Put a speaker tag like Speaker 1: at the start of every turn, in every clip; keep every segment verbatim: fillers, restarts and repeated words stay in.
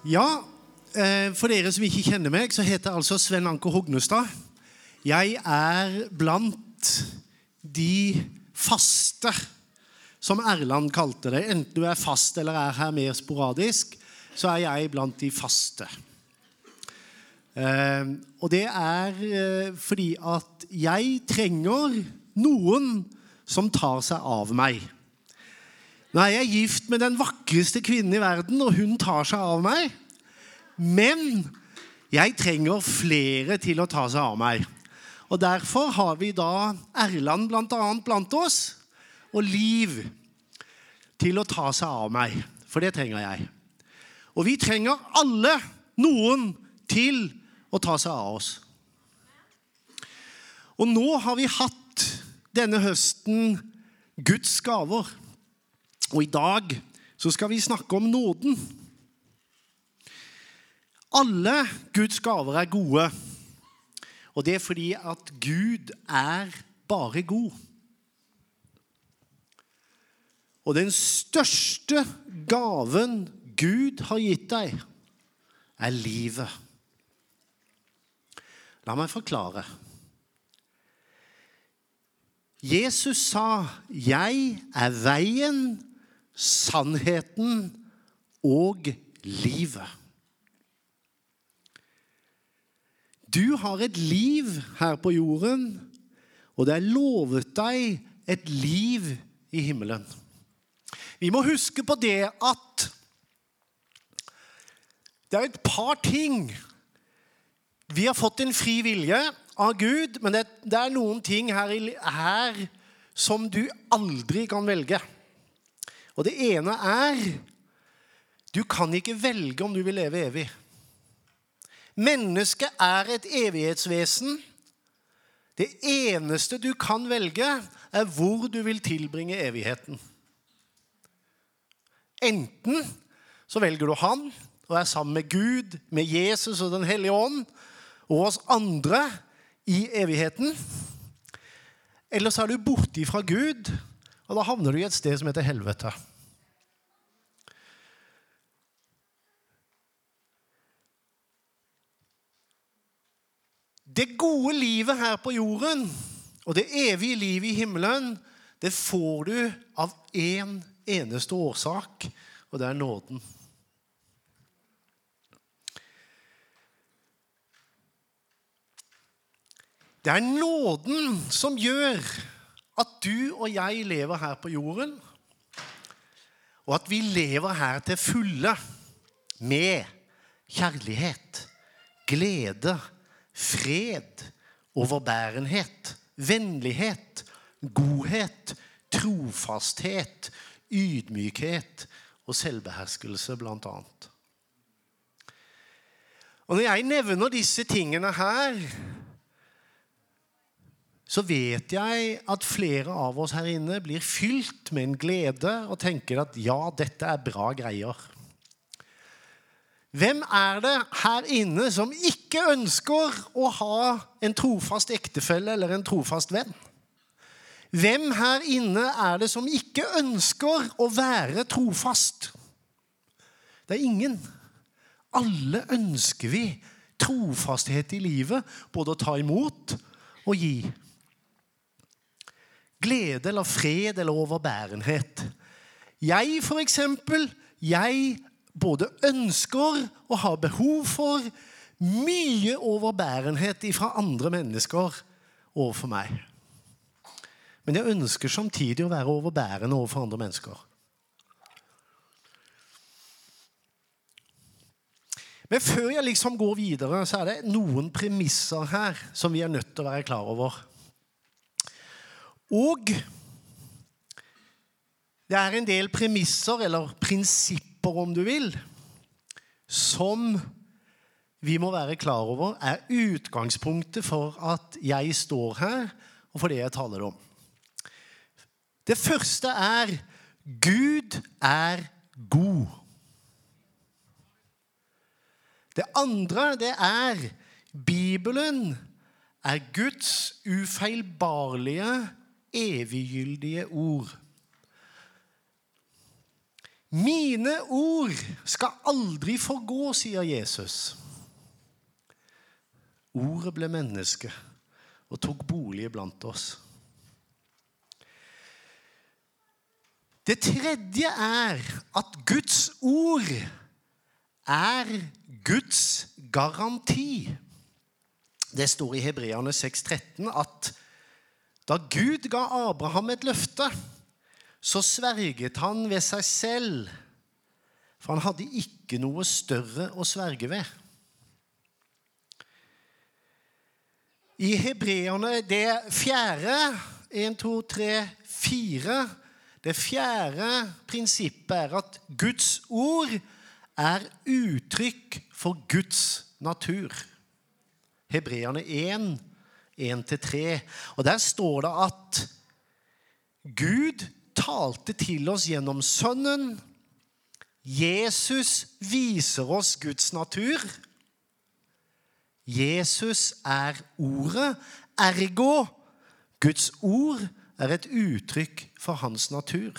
Speaker 1: Ja, for dere som ikke kjenner meg, så heter jeg altså Sven Anker Hognestad. Jeg er blant de faste, som Erland kalte det. Enten du er fast eller er her mer sporadisk, så er jeg blant de faste. Og det er fordi at jeg trenger noen som tar seg av meg. Nå er jeg gift med den vakreste kvinnen i verden, og hun tar seg av meg. Men jeg trenger flere til å ta seg av meg. Og derfor har vi da Erland blant annet blant oss, og Liv til å ta seg av meg. For det trenger jeg. Og vi trenger alle noen til å ta seg av oss. Og nå har vi hatt denne høsten Guds gaver. Og i dag så skal vi snakke om nåden. Alle Guds gaver er gode. Og det er fordi at Gud er bare god. Og den største gaven Gud har gitt deg er livet. La meg forklare. Jesus sa, jeg er veien, sannheten og livet. Du har et liv her på jorden, og det er lovet deg et liv i himmelen. Vi må huske på det at det er et par ting. Vi har fått en fri vilje av Gud, men det, det er noen ting her, her som du aldri kan velge. Og det ene er, du kan ikke velge om du vil leve evig. Mennesket er et evighetsvesen. Det eneste du kan velge er hvor du vil tilbringe evigheten. Enten så velger du han og er sammen med Gud, med Jesus og den hellige ånd, og oss andre i evigheten. Eller så er du borte fra Gud, og da havner du i et sted som heter helvete. Det gode livet her på jorden, og det evige livet i himmelen, det får du av en eneste årsak, og det er nåden. Det er nåden som gjør at du og jeg lever her på jorden, og at vi lever her til fulle med kjærlighet, glede, fred, overbærenhet, vennlighet, godhet, trofasthet, ydmykhet og selvbeherskelse blant annet. Og når jeg nevner disse tingene her, så vet jeg at flere av oss her inne blir fylt med en glede og tenker at ja, dette er bra greier. Hvem er det her inne som ikke ønsker å ha en trofast ektefelle eller en trofast venn? Hvem her inne er det som ikke ønsker å være trofast? Det er ingen. Alle ønsker vi trofasthet i livet, både å ta imot og gi. Glede eller fred eller overbærenhet. Jeg for eksempel, jeg både ønsker og har behov for mye overbærenhet fra andre mennesker overfor meg. Men jeg ønsker samtidig å være overbærende overfor andre mennesker. Men før jeg liksom går videre, så er det noen premisser her som vi er nødt til å være klar over. Og det er en del premisser, eller prinsipper om du vil, som vi må være klar over er utgangspunktet for at jeg står her, og for det jeg taler om. Det første er, Gud er god. Det andre, det er, Bibelen er Guds ufeilbarlige eviggyldige ord. Mine ord skal aldri forgå, sier Jesus. Ordet ble menneske og tok bolig blant oss. Det tredje er at Guds ord er Guds garanti. Det står i Hebreerne seks tretten at da Gud ga Abraham et løfte, så sverget han ved seg selv, for han hadde ikke noe større å sverge ved. I Hebreerne, det fjerde, en, to, tre, fire, det fjerde prinsippet er at Guds ord er uttrykk for Guds natur. Hebreerne en, en til tre. Og der står det at Gud talte til oss gjennom Sønnen. Jesus viser oss Guds natur. Jesus er ordet. Ergo, Guds ord er et uttrykk for hans natur.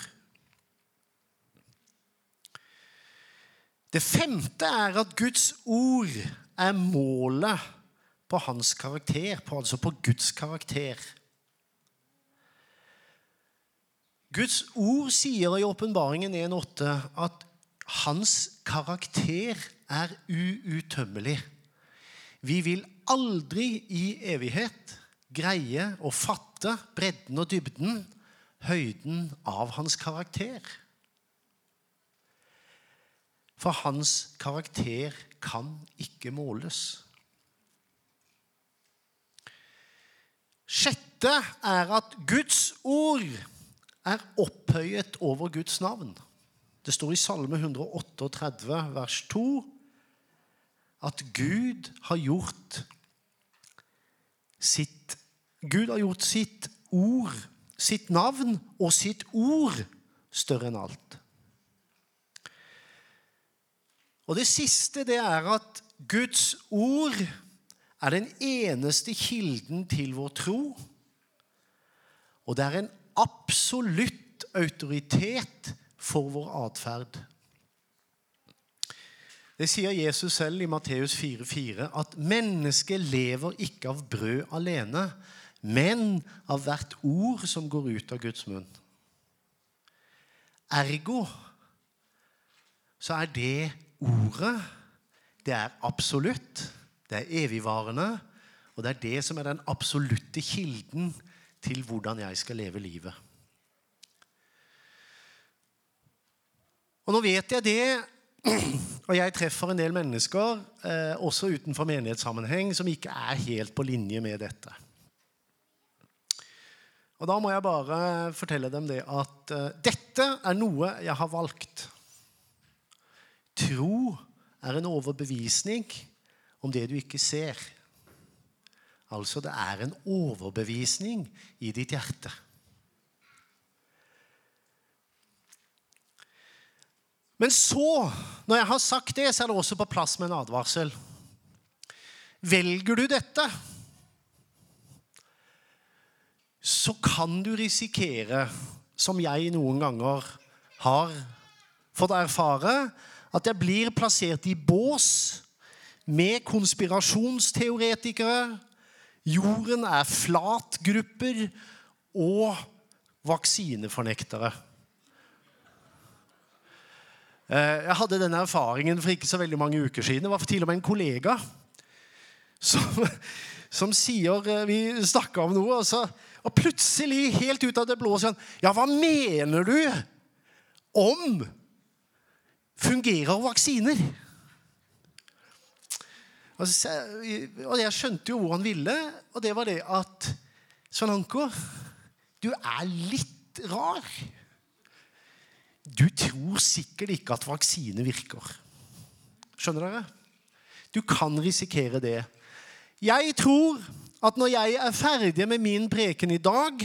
Speaker 1: Det femte er at Guds ord er målet på hans karakter, på, altså på Guds karakter. Guds ord sier i åpenbaringen en åtte at hans karakter er uuttømmelig. Vi vil aldri i evighet greie å fatte bredden og dybden, høyden av hans karakter. For hans karakter kan ikke måles. Sjette er at Guds ord er opphøyet over Guds navn. Det står i Salme et hundre og trettioåtte, vers to, at Gud har gjort sitt, Gud har gjort sitt ord, sitt navn og sitt ord større enn alt. Og det siste det er at Guds ord er den eneste kilden til vår tro, og det er en absolutt autoritet for vår adferd. Det sier Jesus selv i Matteus fire fire, at mennesket lever ikke av brød alene, men av hvert ord som går ut av Guds munn. Ergo, så er det ordet, det er absolutt, det er evigvarende, og det er det som er den absolutte kilden til hvordan jeg skal leve livet. Og nå vet jeg det, og jeg treffer en del mennesker, eh, også utenfor menighetssammenheng, som ikke er helt på linje med dette. Og da må jeg bare fortelle dem det at eh, dette er noe jeg har valgt. Tro er en overbevisning om det du ikke ser. Altså, det er en overbevisning i ditt hjerte. Men så, når jeg har sagt det, så er det også på plass med en advarsel. Velger du dette, så kan du risikere, som jeg noen ganger har fått erfare, at jeg blir plassert i bås med konspirasjonsteoretikere, jorden er flatgrupper og vaksinefornektere. Jeg hadde denne erfaringen for ikke så veldig mange uker siden. Det var til og med en kollega som, som sier, vi snakket om noe, og, så, og plutselig helt ut av det blå sier han, ja, hva mener du om fungerer vaksiner? Og jeg skjønte jo hvor han ville, og det var det at Svein Anker, du er litt rar. Du tror sikkert ikke at vaksine virker. Skjønner dere? Du kan risikere det. Jeg tror at når jeg er ferdig med min preken i dag,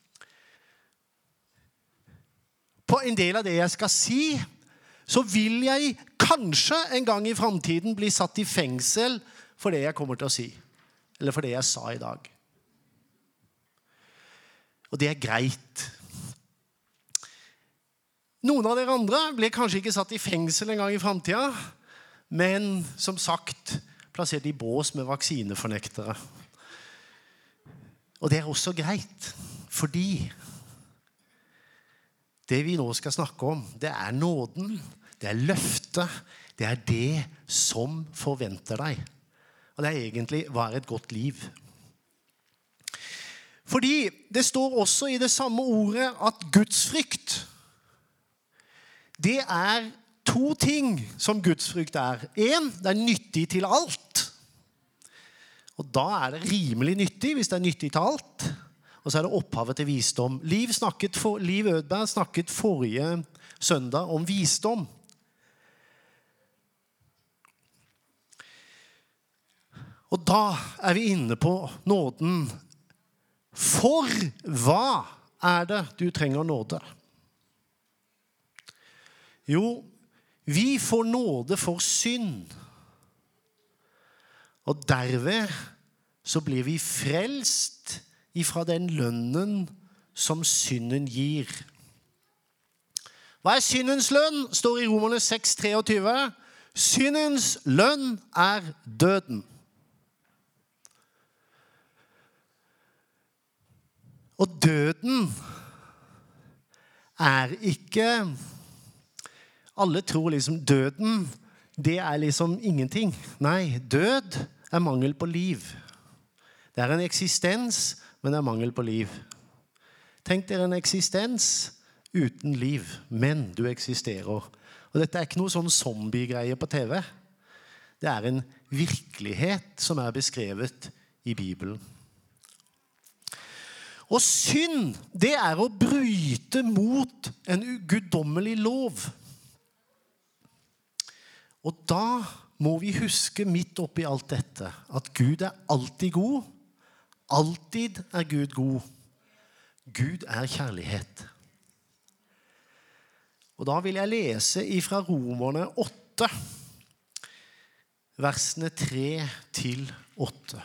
Speaker 1: på en del av det jeg skal si, så vil jeg kanskje en gang i fremtiden bli satt i fengsel for det jeg kommer til å si. Eller for det jeg sa i dag. Og det er greit. Noen av dere andre blir kanskje ikke satt i fengsel en gang i fremtiden, men som sagt, plassert i bås med vaksinefornektere. Og det er også greit, fordi det vi nå skal snakke om, det er nåden, det er løftet, det er det som forventer deg. Og det er egentlig hva er et godt liv. Fordi det står også i det samme ordet at gudsfrykt, det er to ting som gudsfrykt er. En, det er nyttig til alt. Og da er det rimelig nyttig hvis det er nyttig til alt. Og så er det opphavet til visdom. Liv, snakket for, Liv Ødberg snakket forrige søndag om visdom. Og da er vi inne på nåden. For hva er det du trenger nåde? Jo, vi får nåde for synd. Og derved så blir vi frelst ifra den lønnen som synden gir. Hva er syndens lønn? Står i Romerne seks treogtyve. Syndens lønn er døden. Og døden er ikke, alle tror liksom døden, det er liksom ingenting. Nei, død er mangel på liv. Det er en eksistens, men det er mangel på liv. Tenk dere en eksistens uten liv, men du eksisterer. Og dette er ikke noe sånn zombie-greie på T V. Det er en virkelighet som er beskrevet i Bibelen. Og synd, det er å bryte mot en guddommelig lov. Og da må vi huske midt oppi alt dette, at Gud er alltid god. Alltid er Gud god. Gud er kjærlighet. Og da vil jeg lese ifra Romerne åtte, versene tre til åtte.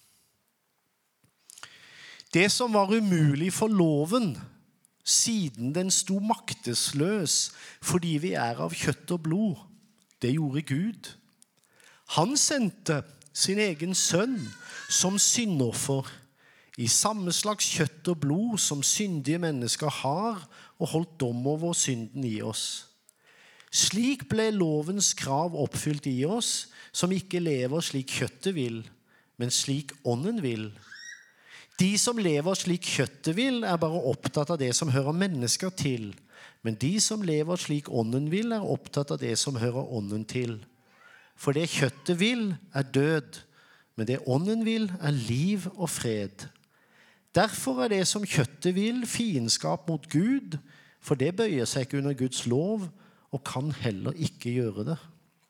Speaker 1: Det som var umulig for loven, siden den sto maktesløs, fordi vi er av kjøtt og blod, det gjorde Gud. Han sendte sin egen sønn som syndoffer, i samme slags kjøtt og blod som syndige mennesker har, og holdt dom over synden i oss. Slik ble lovens krav oppfylt i oss, som ikke lever slik kjøttet vil, men slik ånden vil. De som lever slik kjøttet vil, er bare opptatt av det som hører mennesker til. Men de som lever slik ånden vil, er opptatt av det som hører ånden til. For det kjøttet vil, er død. Men det ånden vil, er liv og fred. Derfor er det som kjøttet vil, fiendskap mot Gud. For det bøyer seg ikke under Guds lov, og kan heller ikke gjøre det.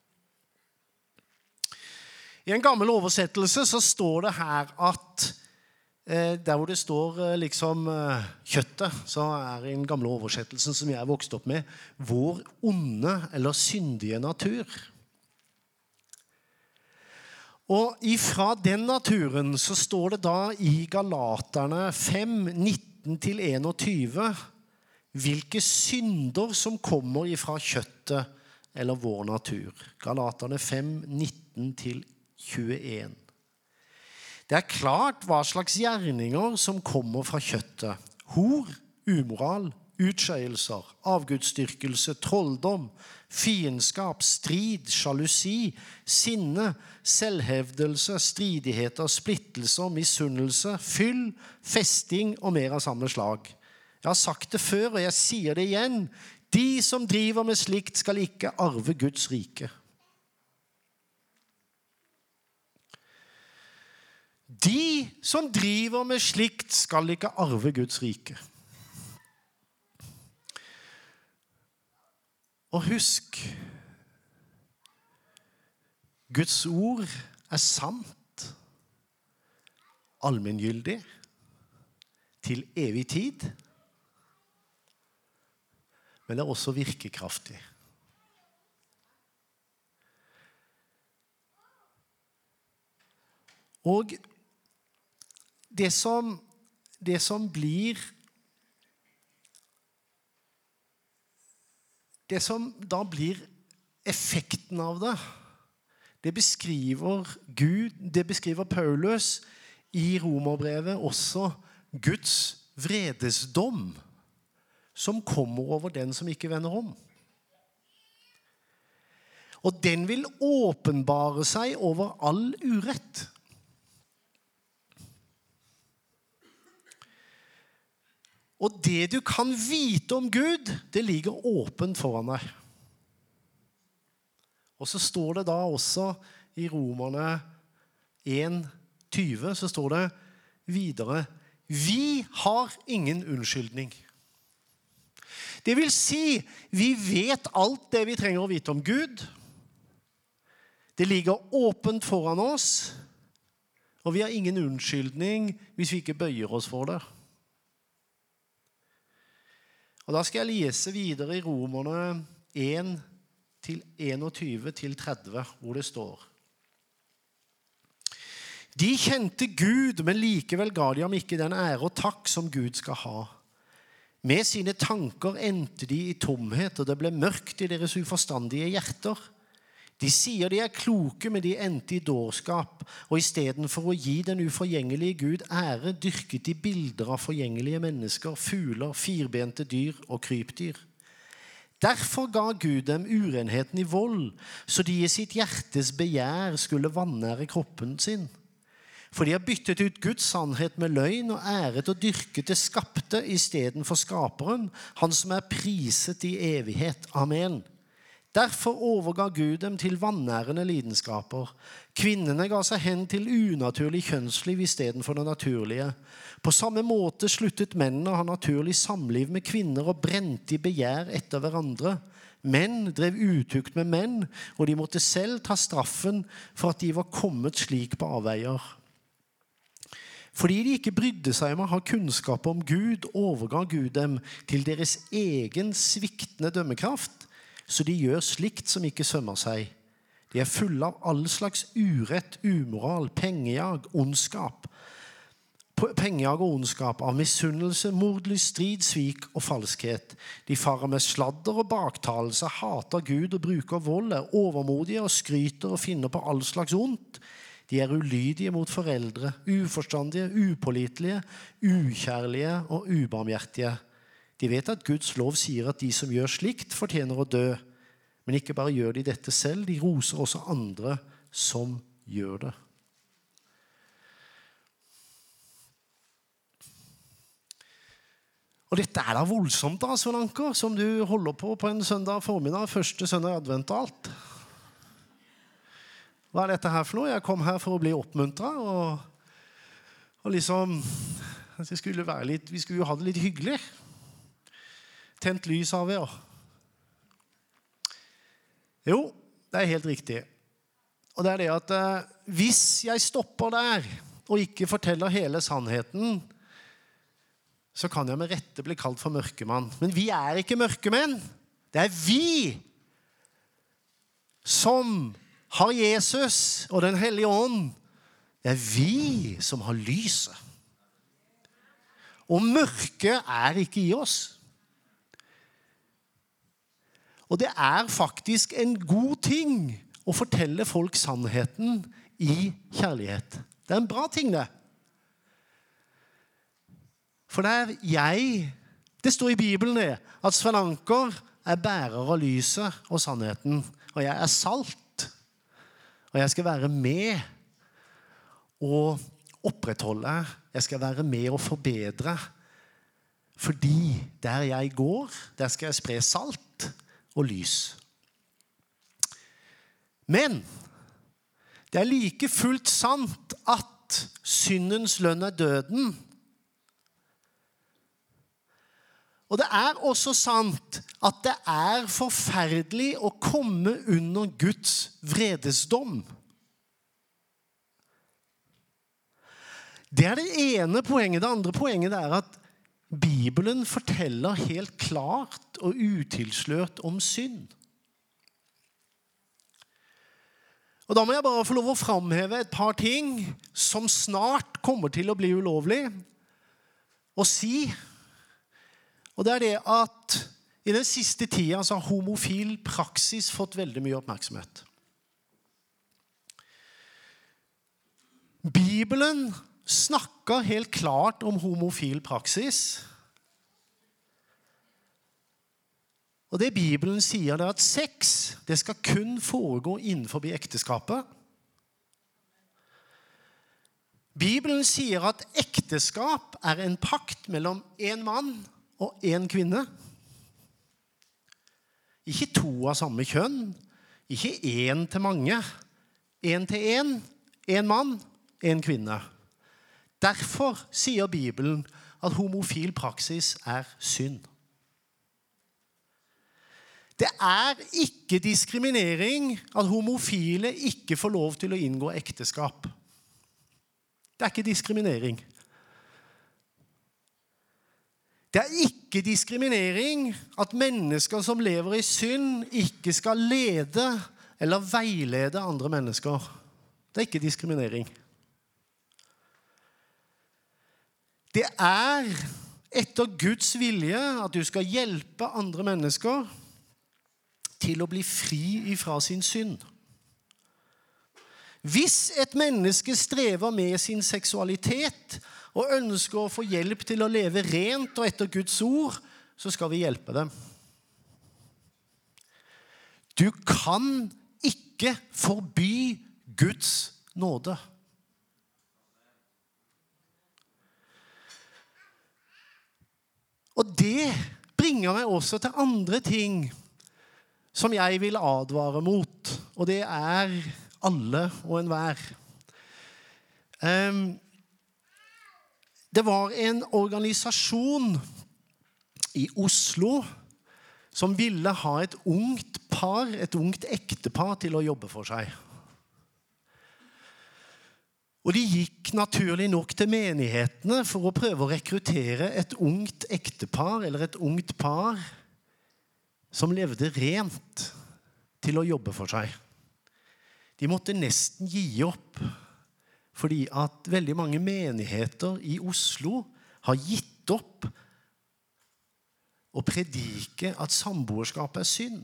Speaker 1: I en gammel oversettelse så står det her at der hvor det står liksom kjøttet, så er i den gamle oversettelsen som jeg er vokst opp med, vår onde eller syndige natur. Og ifra den naturen så står det da i Galaterne fem nitten til enogtyve hvilke synder som kommer ifra kjøttet eller vår natur. Galaterne fem nitten til tjueen. Det er klart hva slags gjerninger som kommer fra kjøttet. Hor, umoral, utskeielser, avgudsdyrkelse, trolldom, fiendskap, strid, sjalusi, sinne, selvhevdelse, stridigheter, splittelser, misunnelse, fyll, festing og mer av samme slag. Jeg har sagt det før, og jeg sier det igjen. De som driver med slikt skal ikke arve Guds rike. De som driver med slikt skal ikke arve Guds rike. Og husk, Guds ord er sant, allmenngyldig, til evig tid, men det er også virkekraftig. Og det som, det som blir det som da blir effekten av det, det beskriver Gud, det beskriver Paulus i Romerbrevet også Guds vredesdom som kommer over den som ikke vender om. Og den vil åpenbare seg over all urett. Og det du kan vite om Gud, det ligger åpent foran deg. Og så står det da også i Romerne en tyve, så står det videre, vi har ingen unnskyldning. Det vil si, vi vet alt det vi trenger å vite om Gud. Det ligger åpent foran oss, og vi har ingen unnskyldning hvis vi ikke bøyer oss for det. Og da skal jeg lese videre i Romerne en til enogtyve til tretti, hvor det står. De kjente Gud, men likevel ga de ham ikke den ære og takk som Gud skal ha. Med sine tanker endte de i tomhet, og det ble mørkt i deres uforstandige hjerter. De sier de er kloke, men de endte i dårskap, og i stedet for å gi den uforgjengelige Gud ære, dyrket de bilder av forgjengelige mennesker, fugler, firbente dyr og krypdyr. Derfor ga Gud dem urenheten i vold, så de i sitt hjertes begjær skulle vanære kroppen sin. For de har byttet ut Guds sannhet med løgn og æret og dyrket det skapte i stedet for skaperen, han som er priset i evighet. Amen. Derfor overga Gud dem til vanærende lidenskaper. Kvinnene ga seg hen til unaturlig kjønnsliv i stedet for det naturlige. På samme måte sluttet mennene å ha naturlig samliv med kvinner og brente i begjær etter hverandre. Menn drev utukt med menn, og de måtte selv ta straffen for at de var kommet slik på avveier. Fordi de ikke brydde seg om å ha kunnskap om Gud, overga Gud dem til deres egen sviktende dømmekraft, så de gjør slikt som ikke sømmer seg. De er fulle av all slags urett, umoral, pengejag, ondskap. Pengejag og ondskap av misunnelse, mordlyst, strid, svik og falskhet. De farer med sladder og baktalelse, hater Gud og bruker vold, er overmodige og skryter og finner på all slags ondt. De er ulydige mot foreldre, uforstandige, upålitelige, ukjærlige og ubarmhjertige. De vet at Guds lov sier at de som gjør slikt fortjener å dø. Men ikke bare gjør de dette selv, de roser også andre som gjør det. Og dette er da voldsomt da, Svein Anker, som du holder på på en søndag formiddag, første søndag i advent og alt. Hva er dette her for noe? Jeg kom her for å bli oppmuntret, og, og liksom, vi skulle, være litt, vi skulle jo ha det litt hyggelig. Tent lys av det, ja. Jo, det er helt riktig. Og det er det at eh, hvis jeg stopper der og ikke forteller hele sannheten, så kan jeg med rette bli kalt for mørkemann. Men vi er ikke mørkemenn. Det er vi som har Jesus og den hellige ånd. Det er vi som har lyset. Og mørket er ikke i oss. Og det er faktisk en god ting å fortelle folk sannheten i kjærlighet. Det er en bra ting, det. For det er jeg, det står i Bibelen det, at Svein Anker er bærer av lyset og sannheten. Og jeg er salt. Og jeg skal være med og opprettholde. Jeg skal være med og forbedre. Fordi der jeg går, der skal jeg spre salt og lys. Men det er like fullt sant at syndens lønn er døden. Og det er også sant at det er forferdelig å komme under Guds vredesdom. Det er det ene poenget. Det andre poenget er at Bibelen forteller helt klart og utilslørt om synd. Og da må jeg bare få lov å framheve et par ting som snart kommer til å bli ulovlig å si. Og det er det at I den siste tiden så har homofil praksis fått veldig mye oppmerksomhet. Bibelen snakker helt klart om homofil praksis. Og det Bibelen sier er at sex, det skal kun foregå innenfor ekteskapet. Bibelen sier at ekteskap er en pakt mellom en mann og en kvinne. Ikke to av samme kjønn, ikke en til mange, en til en, en mann, en kvinne. Derfor sier Bibelen at homofil praksis er synd. Det er ikke diskriminering at homofile ikke får lov til å inngå ekteskap. Det er ikke diskriminering. Det er ikke diskriminering at mennesker som lever i synd ikke skal lede eller veilede andre mennesker. Det er ikke diskriminering. Det er etter Guds vilje at du skal hjelpe andre mennesker til å bli fri ifra sin synd. Hvis et menneske strever med sin seksualitet og ønsker å få hjelp til å leve rent og etter Guds ord, så skal vi hjelpe dem. Du kan ikke forby Guds nåde. Og det bringer meg også til andre ting som jeg vil advare mot, og det er alle og enhver. Um, det var en organisasjon i Oslo som ville ha et ungt par, et ungt ektepar til å jobbe for seg. Og de gikk naturlig nok til menighetene for å prøve å rekruttere et ungt ektepar eller et ungt par som levde rent til å jobbe for seg. De måtte nesten gi opp, fordi at veldig mange menigheter i Oslo har gitt opp å predike at samboerskap er synd.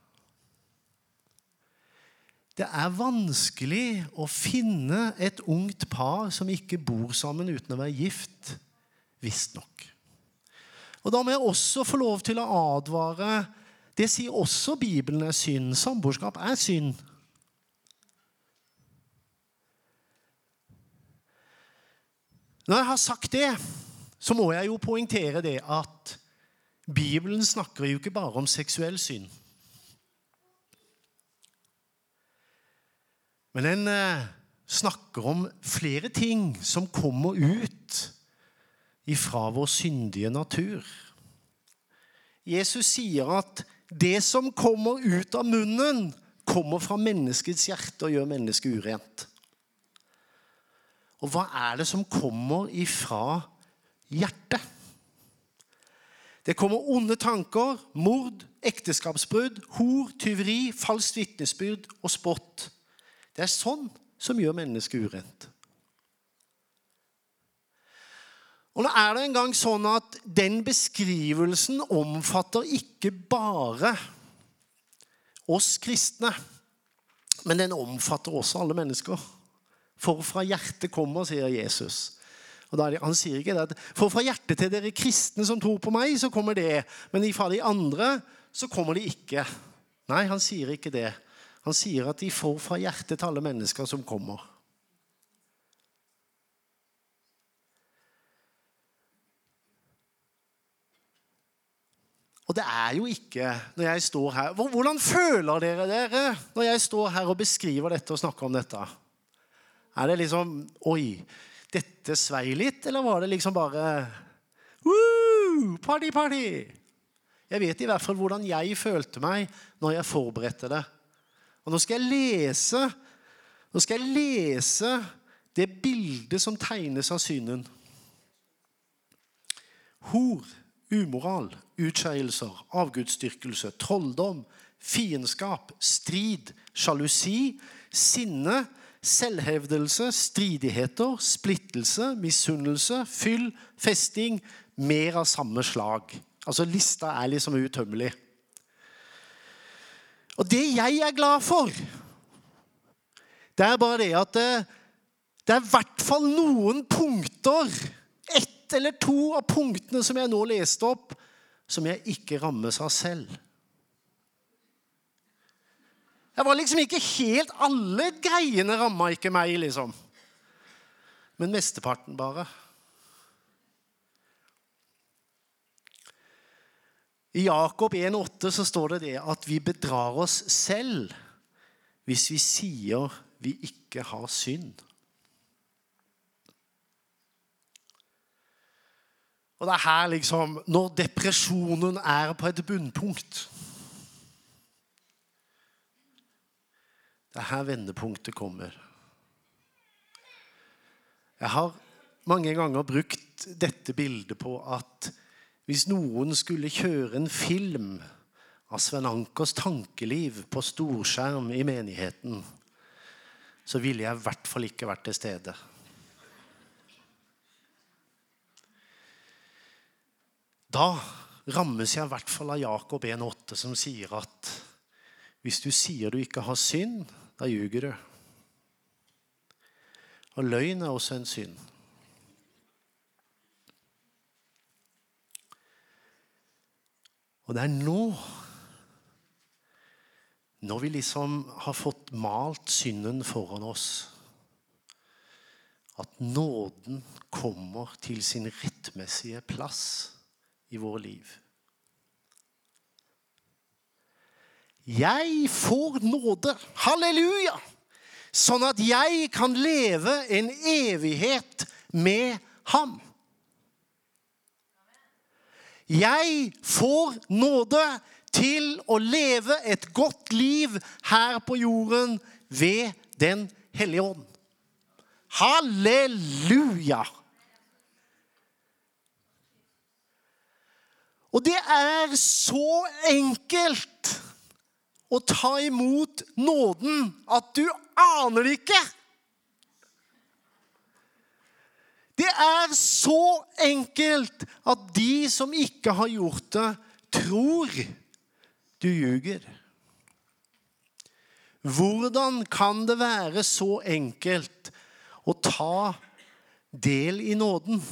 Speaker 1: Det er vanskelig å finne et ungt par som ikke bor sammen uten å være gift, visst nok. Og da må jeg også få lov til å advare. Det sier også Bibelen er synd. Samboerskap er synd. Når jeg har sagt det, så må jeg jo poengtere det at Bibelen snakker jo ikke bare om seksuell synd. Men den eh, snakker om flere ting som kommer ut ifra vår syndige natur. Jesus sier at det som kommer ut av munnen, kommer fra menneskets hjerte og gjør mennesket urent. Og hva er det som kommer ifra hjertet? Det kommer onde tanker, mord, ekteskapsbrudd, hor, tyveri, falskt vitnesbyrd og spott. Det er sånn som gjør mennesket urent. Og nå er det en gang sånn at den beskrivelsen omfatter ikke bare oss kristne, men den omfatter også alle mennesker. For fra hjertet kommer, sier Jesus. Og da er det, han sier ikke det, at for fra hjertet til dere kristne som tror på meg, så kommer det. Men fra de andre, så kommer det ikke. Nei, han sier ikke det. Han sier at de får fra hjertet til alle mennesker som kommer. Og det er jo ikke, når jeg står her, hvordan føler dere dere når jeg står her og beskriver dette og snakker om dette? Er det liksom, oi, dette svei litt, eller var det liksom bare, woo, party, party? Jeg vet i hvert fall hvordan jeg følte meg når jeg forberedte det. Og nå skal jeg lese, nå skal jeg lese det bildet som tegnes av synden. Hor, umoral, utskeielser, avgudsdyrkelse, trolldom, fiendskap, strid, sjalusi, sinne, selvhevdelse, stridigheter, splittelse, misunnelse, fyll, festing, mer av samme slag. Altså lista er liksom utømmelig. Og det jeg er glad for, det er bare det at det, det er i hvert fall noen punkter, ett eller to av punktene som jeg nå leste opp, som jeg ikke rammes av selv. Jeg var liksom ikke helt, alle greiene rammet ikke meg liksom. Men mesteparten bare. I Jakob en åtte så står det det at vi bedrar oss selv hvis vi sier vi ikke har synd. Og det er her liksom, når depresjonen er på et bunnpunkt, det er her vendepunktet kommer. Jeg har mange ganger brukt dette bildet på at hvis noen skulle kjøre en film av Sven Ankers tankeliv på storskjerm i menigheten, så ville jeg i hvert fall ikke vært til stede. Da rammes jeg i hvert fall av Jakob en åtte som sier at hvis du sier du ikke har synd, da ljuger du. Og løgn er også en synd. Og det er nå, når vi liksom har fått malt synden foran oss, at nåden kommer til sin rettmessige plass i vår liv. Jeg får nåde, halleluja, sånn at jeg kan leve en evighet med ham. Jeg får nåde til å leve et godt liv her på jorden ved den hellige ånd. Halleluja! Og det er så enkelt å ta imot nåden at du aner det ikke. Det er så enkelt at de som ikke har gjort det, tror du ljuger. Hvordan kan det være så enkelt å ta del i nåden?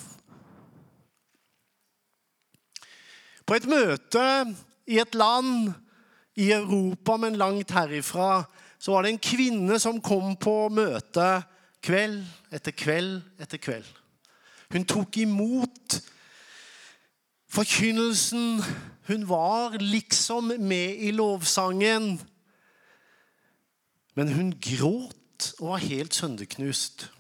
Speaker 1: På et møte i et land i Europa, men langt herifra, så var det en kvinne som kom på møte kveld etter kveld etter kveld. Hun tok imot forkynnelsen. Hun var liksom med i lovsangen. Men hun gråt og var helt sønderknust.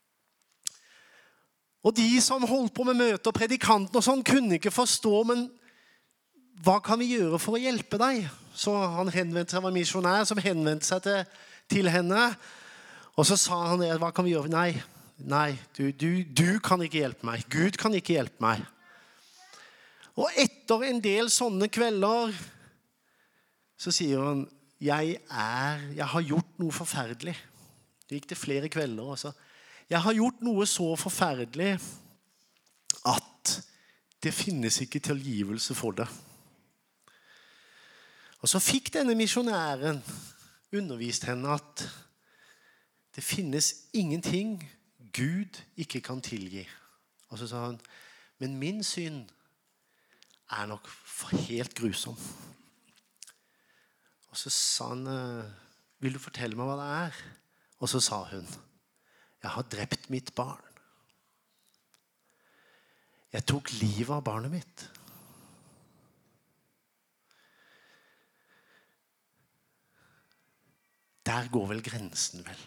Speaker 1: Og de som holdt på med møte og predikanten og sånn, kunne ikke forstå, men hva kan vi gjøre for å hjelpe deg? Så han henvendte seg, var misjonær som henvendte seg til, til henne. Og så sa han, hva kan vi gjøre? Nei, nei, du, du, du kan ikke hjelpe meg. Gud kan ikke hjelpe meg. Og etter en del sånne kvelder, så sier han, jeg er, jeg har gjort noe forferdelig. Det gikk til flere kvelder også. Jeg har gjort noe så forferdelig at det finnes ikke tilgivelse for det. Og så fikk denne misjonæren undervist henne at det finnes ingenting Gud ikke kan tilgi. Og så sa han, men min synd er nok helt grusom. Og så sa han, vil du fortelle meg hva det er? Og så sa hun, jeg har drept mitt barn. Jeg tok livet av barnet mitt. Der går vel grensen vel.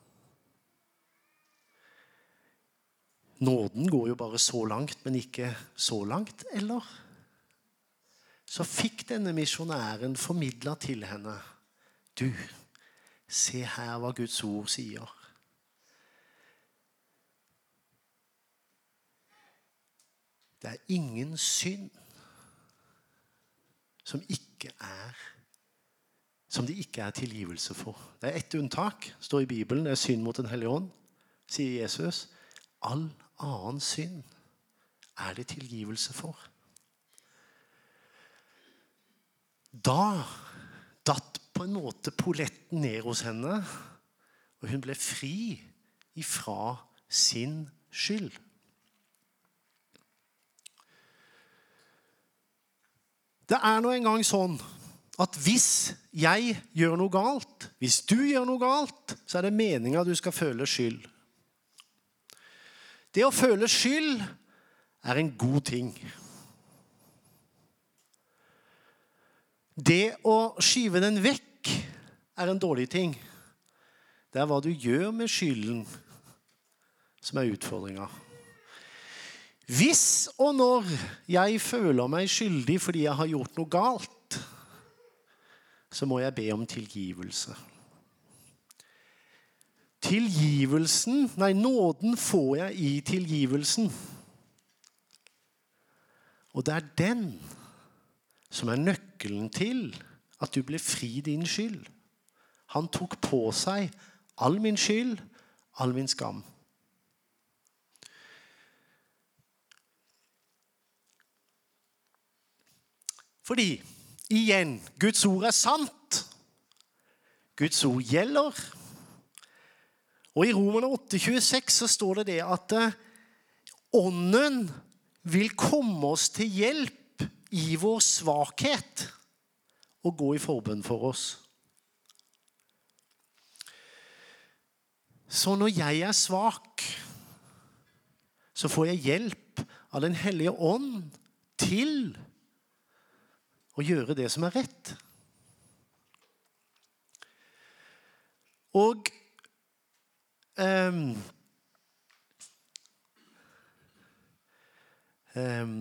Speaker 1: Nåden går jo bare så langt, men ikke så langt, eller? Så fikk denne misjonæren formidlet til henne, du, se her hva Guds ord sier. Det er ingen synd som ikke er som det ikke er tilgivelse for. Det er ett unntak, står i Bibelen, det er synd mot den hellige ånd, sier Jesus. All annen synd er det tilgivelse for. Da datt på en måte poletten ned hos henne, og hun ble fri ifra sin skyld. Det er nå en gang sånn at hvis jeg gjør noe galt, hvis du gjør noe galt, så er det meningen at du skal føle skyld. Det å føle skyld er en god ting. Det å skyve den vekk er en dårlig ting. Det er hva du gjør med skylden som er utfordringen. Hvis og når jeg føler meg skyldig fordi jeg har gjort noe galt, så må jeg be om tilgivelse. Tilgivelsen, nei, nåden får jeg i tilgivelsen. Og det er den som er nøkkelen til at du ble fri din skyld. Han tok på seg all min skyld, all min skam. Fordi, igjen, Guds ord er sant. Guds ord gjelder. Og i Romerne åtte tjueseks så står det det at ånden vil komme oss til hjelp i vår svakhet og gå i forbønn for oss. Så når jeg er svak, så får jeg hjelp av den hellige ånd til å gjøre det som er rett. Og um, um,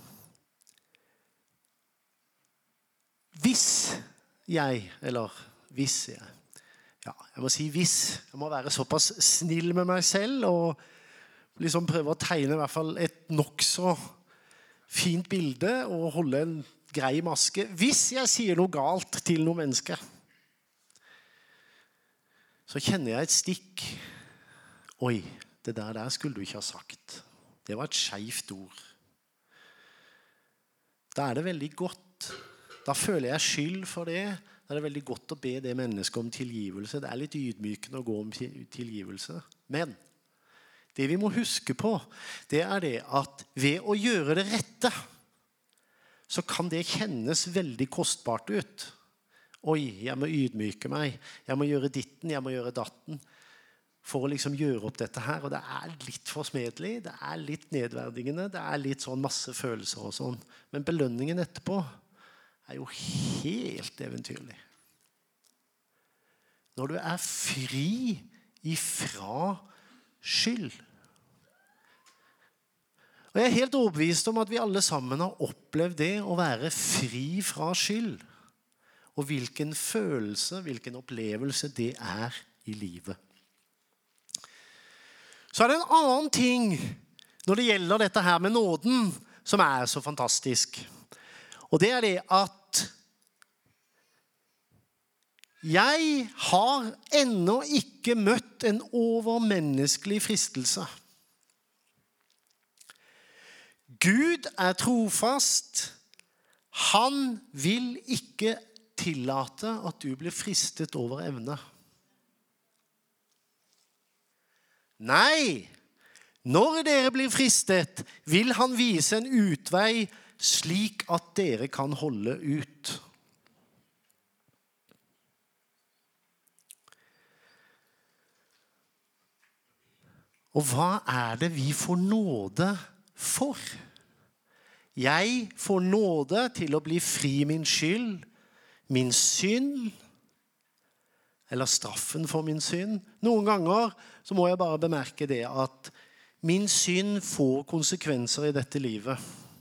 Speaker 1: hvis jeg, eller hvis jeg, ja, jeg må si hvis, jeg må være såpass snill med meg selv og liksom prøve å tegne i hvert fall et nok så fint bilde og holde en grei maske. Hvis jeg sier noe galt til noen mennesker, så kjenner jeg et stikk. Oi, det der der skulle du ikke ha sagt. Det var et skjevt ord. Da er det veldig godt. Da føler jeg skyld for det. Da er det veldig godt å be det mennesket om tilgivelse. Det er litt ydmykende å gå om tilgivelse. Men det vi må huske på, det er det at ved å gjøre det rette, så kan det kjennes veldig kostbart ut. Oi, jeg må ydmyke meg. Jeg må gjøre ditten, jeg må gjøre datten. For å liksom gjøre opp dette her. Og det er litt forsmedelig, det er litt nedverdigende, det er litt sånn masse følelser og sånn. Men belønningen etterpå er jo helt eventyrlig. Når du er fri ifra skyld. Og jeg er helt overbevist om at vi alle sammen har opplevd det å være fri fra skyld. Og hvilken følelse, hvilken opplevelse det er i livet. Så er det en annen ting når det gjelder dette her med nåden, som er så fantastisk. Og det er det at jeg har ennå ikke møtt en overmenneskelig fristelse. Gud er trofast. Han vil ikke tillate at du blir fristet over evne. Nei, når dere blir fristet, vil han vise en utvei slik at dere kan holde ut. Og hva er det vi får nåde for? Jeg får nåde til å bli fri min skyld, min synd, eller straffen for min synd. Noen ganger så må jeg bare bemerke det at min synd får konsekvenser i dette livet.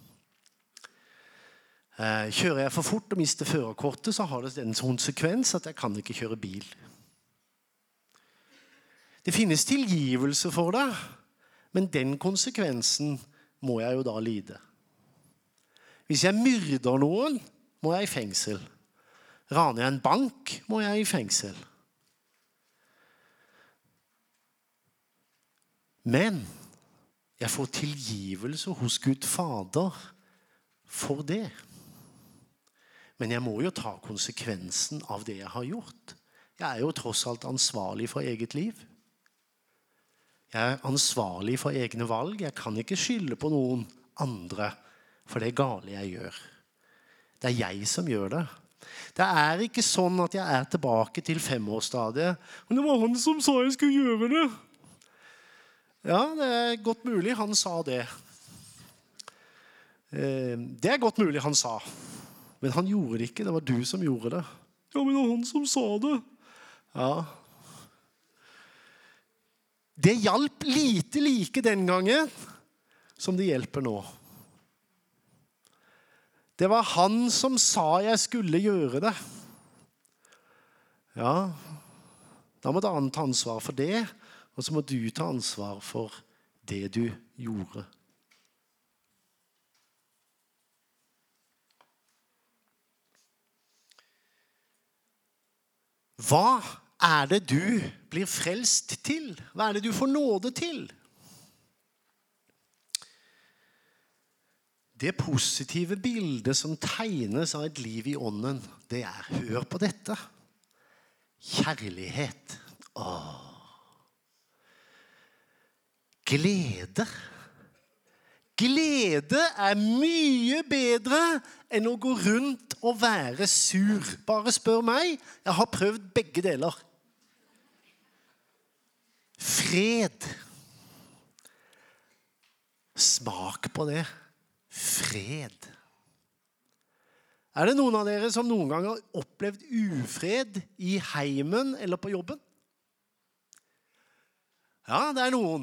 Speaker 1: Kjører jeg for fort og mister førerkortet, så har det den konsekvens at jeg kan ikke kjøre bil. Det finnes tilgivelse for det, men den konsekvensen må jeg jo da lide. Hvis jeg myrder noen, må jeg i fengsel. Raner jeg en bank, må jeg i fengsel. Men jeg får tilgivelse hos Gud Fader for det. Men jeg må jo ta konsekvensen av det jeg har gjort. Jeg er jo tross alt ansvarlig for eget liv. Jeg er ansvarlig for egne valg. Jeg kan ikke skylde på noen andre for det gale jeg gjør. Det er jeg som gjør det. Det er ikke sånn at jeg er tilbake til femårsstadiet. Men det var han som sa jeg skulle gjøre det. Ja, det er godt mulig han sa det. Det er godt mulig han sa. Men han gjorde det ikke. Det var du som gjorde det. Ja, men det var han som sa det. Ja. Det hjalp lite like den gangen som det hjelper nå. Det var han som sa jeg skulle gjøre det. Ja, da må han ta ansvar for det, og så må du ta ansvar for det du gjorde. Hva er det du blir frelst til? Hva er det du får nåde til? Det positive bildet som tegnes av et liv i ånden, det er, hør på dette, kjærlighet. Åh. Glede. Glede er mye bedre enn å gå rundt og være sur. Bare spør meg, jeg har prøvd begge deler. Fred. Smak på det. Fred. Er det noen av dere som noen gang har opplevd ufred i heimen eller på jobben? Ja, det er noen.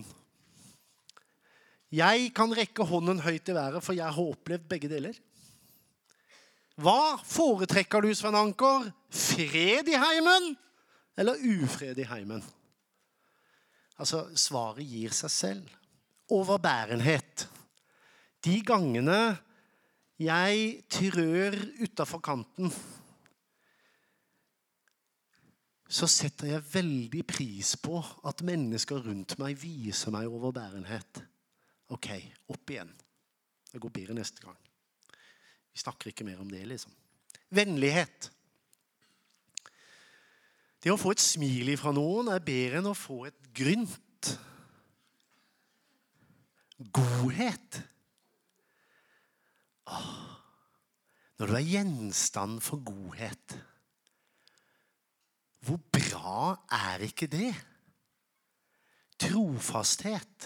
Speaker 1: Jeg kan rekke hånden høyt i været, for jeg har opplevd begge deler. Hva foretrekker du, Sven Anker? Fred i heimen eller ufred i heimen? Altså, svaret gir seg selv. Overbærenhet. De gangene jeg trør utenfor kanten, så setter jeg veldig pris på at mennesker rundt meg viser meg overbærenhet. Ok, opp igjen. Det går bedre neste gang. Vi snakker ikke mer om det, liksom. Vennlighet. Det å få et smil fra noen er bedre enn å få et grynt. Godhet. Åh, når du er gjenstand for godhet, hvor bra er ikke det? Trofasthet.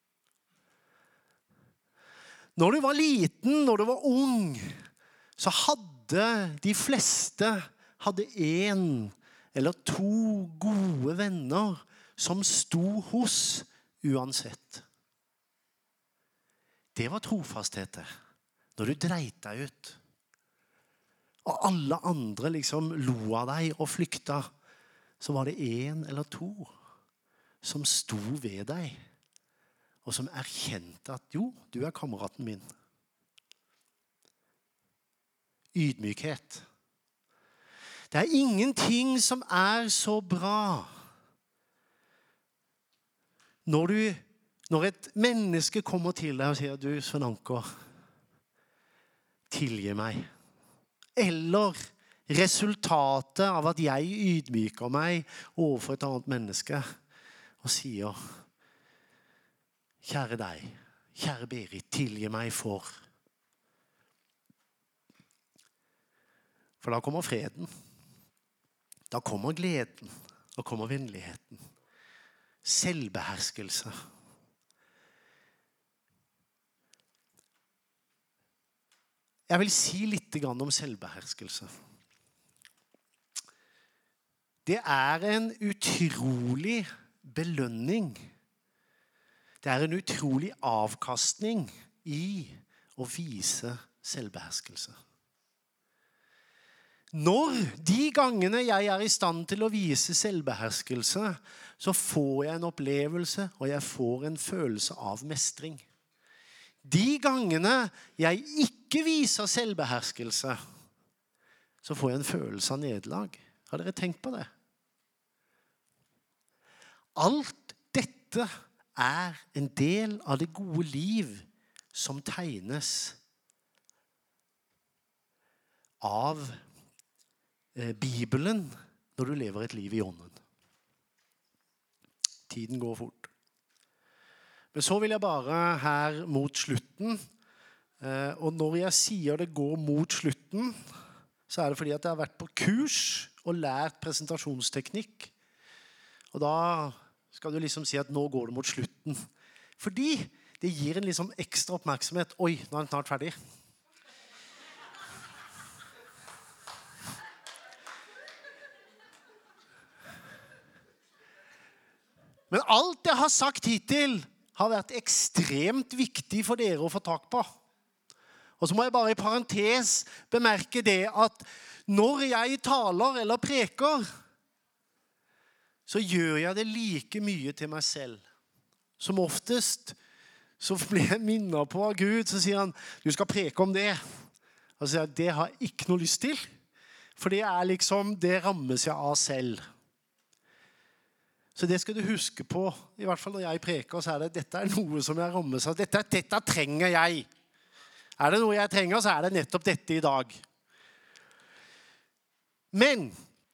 Speaker 1: Når du var liten, når du var ung, så hadde de fleste hadde en eller to gode venner som sto hos uansett. Det var trofasthet der. Når du dreit deg ut, og alle andre liksom lo av deg og flykta, så var det en eller to som sto ved deg, og som erkjente at jo, du er kameraten min. Ydmykhet. Det er ingenting som er så bra når, du, når et menneske kommer til deg og sier, du, Sven Anker, tilgi meg. Eller resultatet av at jeg ydmyker meg overfor et annet menneske og sier, kjære deg, kjære Berit, tilgi meg for. For da kommer freden. Da kommer gleden. Da kommer vennligheten. Selvbeherskelse. Jeg vil si litt om selvbeherskelse. Det er en utrolig belønning. Det er en utrolig avkastning i å vise selvbeherskelse. Når de gangene jeg er i stand til å vise selvbeherskelse, så får jeg en opplevelse, og jeg får en følelse av mestring. De gangene jeg ikke viser selvbeherskelse, så får jeg en følelse av nederlag. Har dere tenkt på det? Alt dette er en del av det gode liv som tegnes. av eh, Bibelen når du lever et liv i ånden. Tiden går fort. Men så vil jeg bare her mot slutten, eh, og når jeg sier det går mot slutten, så er det fordi at jeg har vært på kurs og lært presentasjonsteknikk. Og da skal du liksom si at nå går det mot slutten. Fordi det gir en liksom ekstra oppmerksomhet. Oi, nå er den snart ferdig. Men alt jeg har sagt hittil har vært ekstremt viktig for dere å få tak på. Og så må jeg bare i parentes bemerke det at når jeg taler eller preker, så gjør jeg det like mye til meg selv. Som oftest så blir jeg minnet på av Gud, så sier han, du skal preke om det. Og så sier jeg, det har jeg ikke noe lyst til. For det er liksom, det rammes jeg av selv. Så det skal du huske på, i hvert fall når jeg preker, så er det, dette er noe som jeg rammes av. Dette, dette trenger jeg. Er det noe jeg trenger, så er det nettopp dette i dag. Men,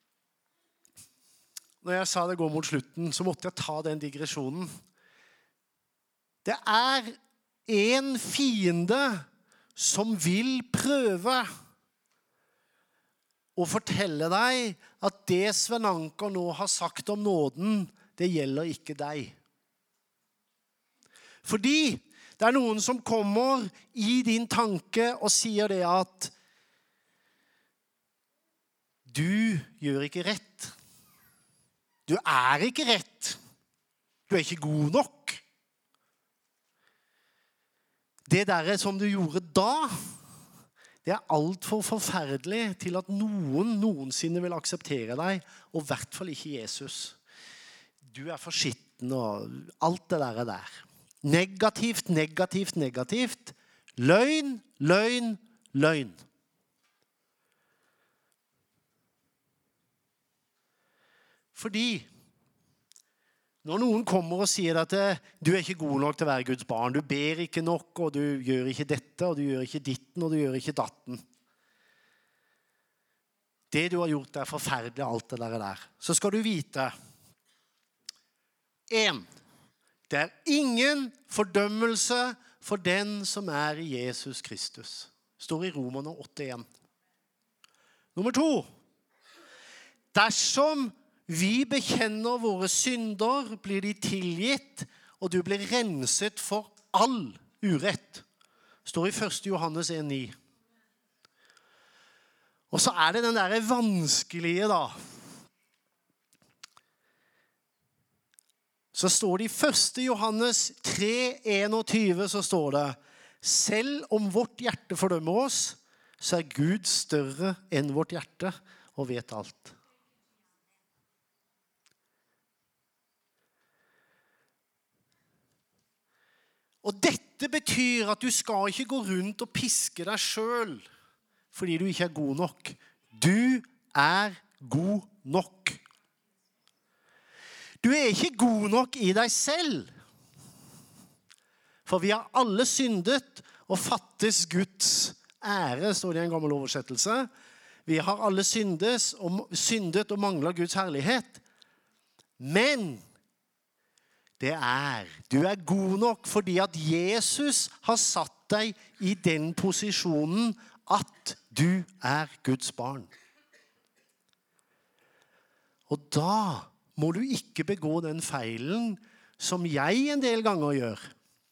Speaker 1: når jeg sa det går mot slutten, så måtte jeg ta den digresjonen. Det er en fiende som vil prøve å fortelle deg at det Sven Anker nå har sagt om nåden, det gjelder ikke deg. Fordi det er noen som kommer i din tanke og sier det at du gjør ikke rett. Du er ikke rett. Du er ikke god nok. Det der som du gjorde da, det er alt for forferdelig til at noen noensinne vil akseptere deg, og i hvert fall ikke Jesus. Du er for skitten og alt det der er der. Negativt, negativt, negativt. Løgn, løgn, løgn. Fordi når noen kommer og sier at du er ikke god nok til å være Guds barn, du ber ikke nok, og du gjør ikke dette, og du gjør ikke ditten, og du gjør ikke datten. Det du har gjort er forferdelig, alt det der. der. Så skal du vite. En, det er ingen fordømmelse for den som er i Jesus Kristus. Står i Romerne åtte en. Nummer to. Dersom vi bekjenner våre synder, blir de tilgitt, og du blir renset for all urett. Står i første Johannes en ni. Og så er det den der vanskelige da. Så står det i første Johannes tre enogtyve, så står det, selv om vårt hjerte fordømmer oss, så er Gud større enn vårt hjerte og vet alt. Og dette betyr at du skal ikke gå rundt og piske deg selv fordi du ikke er god nok. Du er god nok. Du er ikke god nok i deg selv. For vi har alle syndet og fattes Guds ære, står det i en gammel oversettelse. Vi har alle syndet og, syndet og mangler Guds herlighet. Men det er, du er god nok fordi at Jesus har satt deg i den posisjonen at du er Guds barn. Og da må du ikke begå den feilen som jeg en del ganger gjør.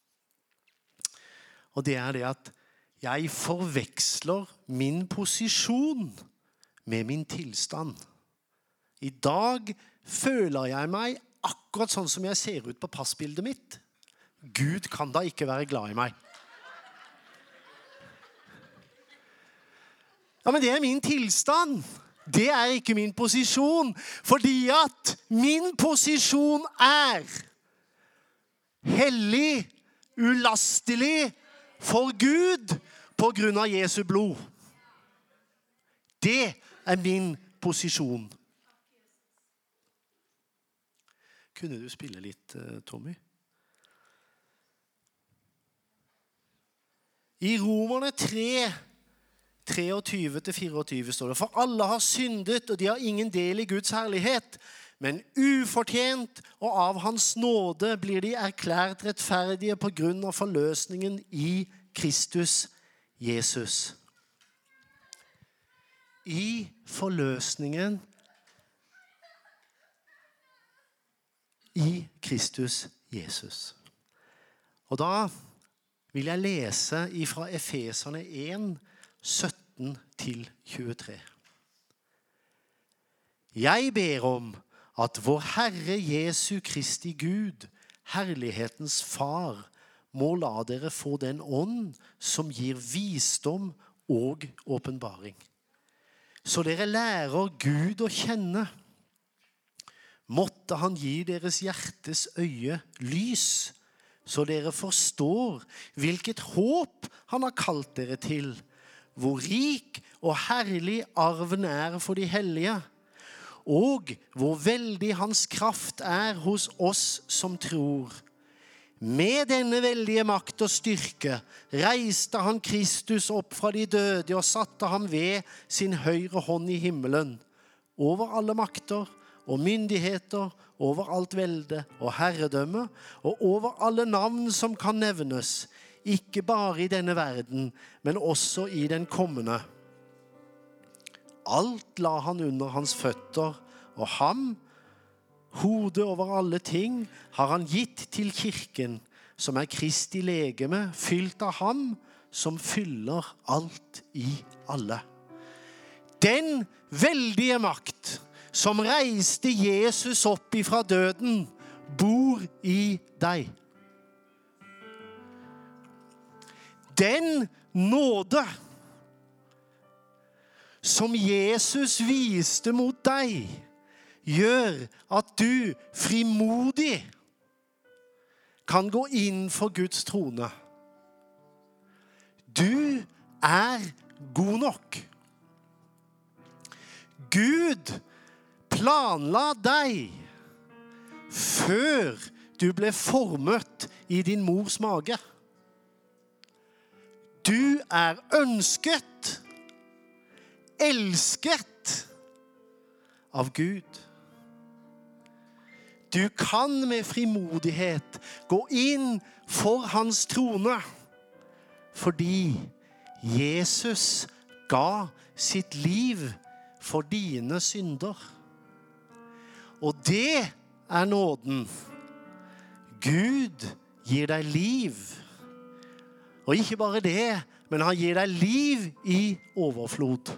Speaker 1: Og det er det at jeg forveksler min posisjon med min tilstand. I dag føler jeg meg akkurat sånn som jeg ser ut på passbildet mitt. Gud kan da ikke være glad i meg. Ja, men det er min tilstand. Det er ikke min posisjon. Fordi at min posisjon er hellig, ulastelig for Gud på grunn av Jesu blod. Det er min posisjon. Kunne du spille litt, Tommy? I Romerne tre treogtyve til fireogtyve står det, for alle har syndet, og de har ingen del i Guds herlighet, men ufortjent og av hans nåde blir de erklært rettferdige på grunn av forløsningen i Kristus Jesus. I forløsningen i Kristus Jesus. Og da vil jeg lese fra Efeserne en, sytten til tjuetre. Jeg ber om at vår Herre Jesu Kristi Gud, herlighetens far, må la dere få den ånd som gir visdom og åpenbaring. Så dere lærer Gud å kjenne. Måtte han gi deres hjertes øye lys, så dere forstår hvilket håp han har kalt dere til, hvor rik og herlig arven er for de hellige, og hvor veldig hans kraft er hos oss som tror. Med denne veldige makt og styrke reiste han Kristus opp fra de døde og satte ham ved sin høyre hånd i himmelen, over alle makter og myndigheter, over alt velde og herredømme, og over alle navn som kan nevnes, ikke bare i denne verden, men også i den kommende. Alt la han under hans føtter, og ham, hodet over alle ting, har han gitt til kirken, som er Kristi legeme, fylt av ham, som fyller alt i alle. Den veldige makt, som reiste Jesus opp ifra døden, bor i deg. Den nåde som Jesus viste mot deg, gjør at du frimodig kan gå inn for Guds trone. Du er god nok. Gud planla deg før du ble formet i din mors mage. Du er ønsket, elsket av Gud. Du kan med frimodighet gå inn for hans trone, fordi Jesus ga sitt liv for dine synder. Og det er nåden. Gud gir deg liv. Og ikke bare det, men han gir deg liv i overflod.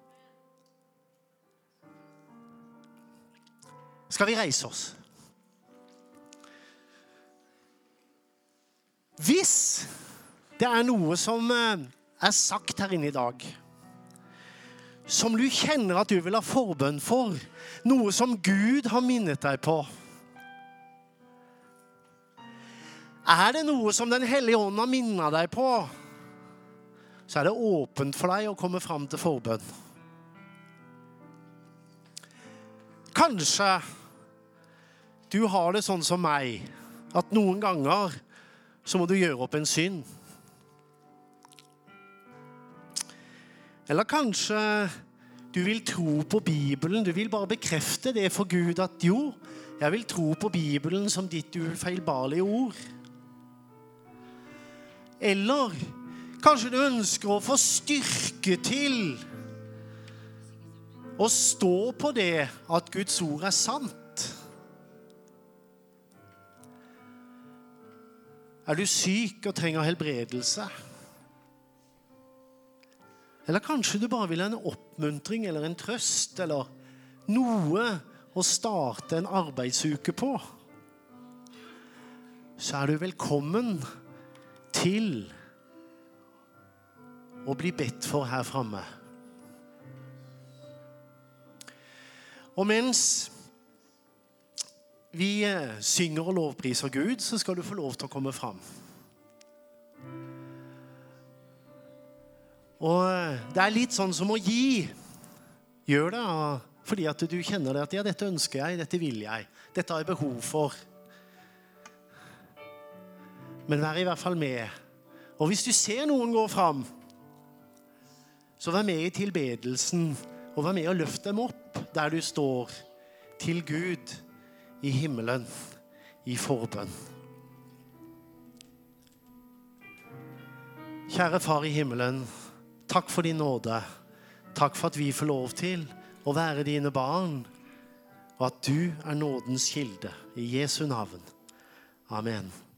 Speaker 1: Skal vi reise oss? Hvis det er noe som er sagt her inne i dag, som du kjenner at du vil ha forbønn for, noe som Gud har minnet deg på, er det noe som den hellige ånd har minnet deg på, så er det åpent for deg å komme fram til forbønn. Kanskje du har det sånn som meg, at noen ganger så må du gjøre opp en synd. Eller kanskje du vil tro på Bibelen, du vil bare bekrefte det for Gud, at jo, jeg vil tro på Bibelen som ditt ufeilbarlige ord. Eller kanskje du ønsker å få styrke til å stå på det at Guds ord er sant. Er du syk og trenger helbredelse? Eller kanskje du bare vil ha en oppmuntring eller en trøst eller noe å starte en arbeidsuke på? Så er du velkommen til å bli bedt for her fremme. Og mens vi synger og lovpriser Gud, så skal du få lov til å komme fram. Og det er litt sånn som å gi. Gjør det, fordi at du kjenner det at ja, dette ønsker jeg, dette vil jeg, dette har jeg behov for. Men vær i hvert fall med. Og hvis du ser noen gå fram, Så vær med i tilbedelsen, og vær med og løft dem opp der du står, til Gud i himmelen, i forbønn. Kjære far i himmelen, takk for din nåde. Takk for at vi får lov til å være dine barn, og at du er nådens kilde. I Jesu navn. Amen.